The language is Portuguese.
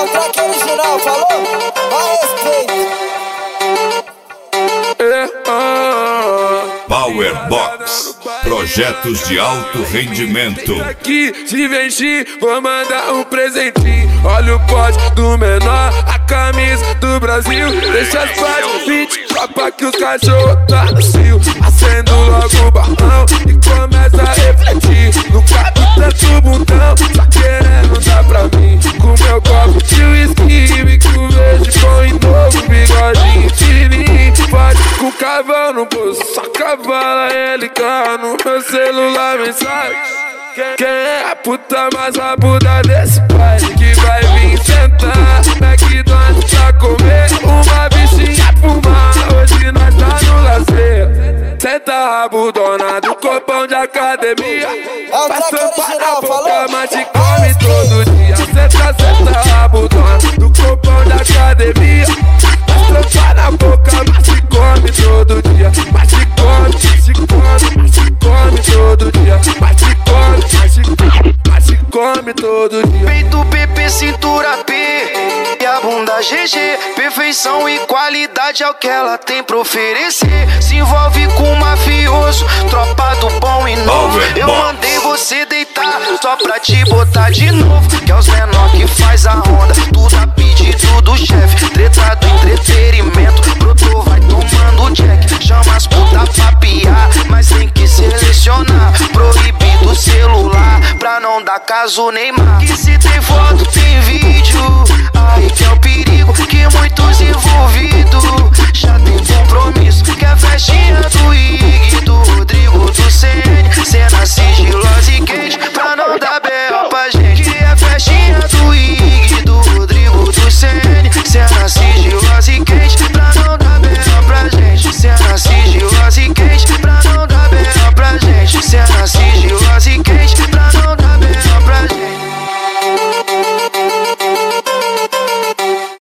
o track original, falou? Mais respeito. Power Box, projetos de alto rendimento. Aqui, se vestir, vou mandar um presentinho. Olha o pote do menor, a camisa do Brasil. Deixa as partes 20, copa que os cachorros tá no cio. Acendo logo o balão e começa a refletir. No cabe tanto bundão, tá querendo dar pra mim. Com meu copo de whisky, bico verde, põe novo, bigodinho fininho. Pode com cavalo no bolso, só cavala LK no meu celular, mensagem. Quem é a puta mais rabuda desse baile que vai vir sentar McDonald's pra comer uma bichinha fumar? Hoje nós tá no lazer. Senta rabudona do corpão de academia. Vai tampar na boca, mas te come todo dia. Senta rabudona do corpão de academia. Vai tampar na boca, mas te come todo dia. Mas te come, mas te come, mas te come todo dia. Mas te come, mas te come todo dia. Peito PP, cintura P e a bunda GG. Perfeição e qualidade é o que ela tem pra oferecer. Se envolve com mafioso, tropa do bom e novo. Eu mandei você deitar só pra te botar de novo. Que é os menor que faz a onda, tudo a pedido do chefe. Treta do entretenimento, brotou, vai tomando jack. Chama as puta pra piar, mas tem que selecionar. Proibido o celular pra não dar caso Neymar. Que se